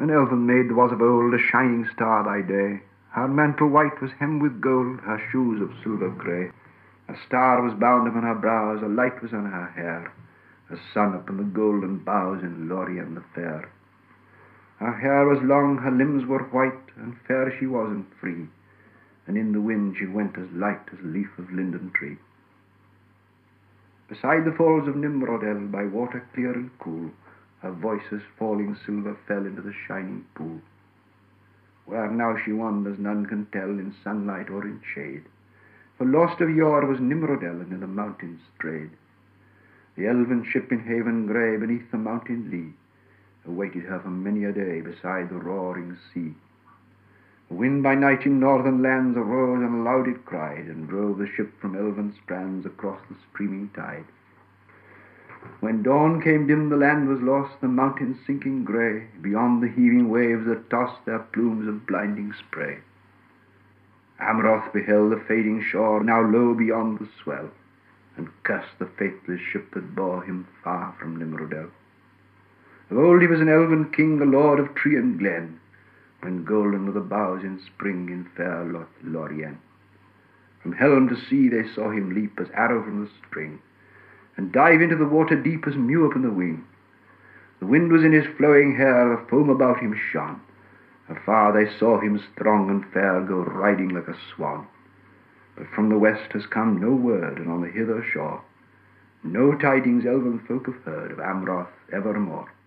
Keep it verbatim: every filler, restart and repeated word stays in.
An elven maid was of old, a shining star by day. Her mantle white was hemmed with gold, her shoes of silver grey. A star was bound upon her brows, a light was on her hair, a sun upon the golden boughs in Lorien the fair. Her hair was long, her limbs were white, and fair she was and free, and in the wind she went as light as leaf of linden tree. Beside the falls of Nimrodel, by water clear and cool, her voice's falling silver fell into the shining pool. Where now she wanders none can tell, in sunlight or in shade, for lost of yore was Nimrodel, and in the mountains strayed. The elven ship in haven grey, beneath the mountain lee, awaited her for many a day beside the roaring sea. The wind by night in northern lands arose, and aloud it cried, and drove the ship from elven strands across the streaming tide. When dawn came dim, the land was lost, the mountains sinking grey, beyond the heaving waves that tossed their plumes of blinding spray. Amroth beheld the fading shore, now low beyond the swell, and cursed the faithless ship that bore him far from Nimrodel. Of old he was an elven king, a lord of tree and glen, when golden were the boughs in spring in fair Lothlorien. From helm to sea they saw him leap as arrow from the string, and dive into the water deep as mew upon the wing. The wind was in his flowing hair, the foam about him shone. Afar they saw him strong and fair go riding like a swan. But from the west has come no word, and on the hither shore no tidings elven folk have heard of Amroth evermore.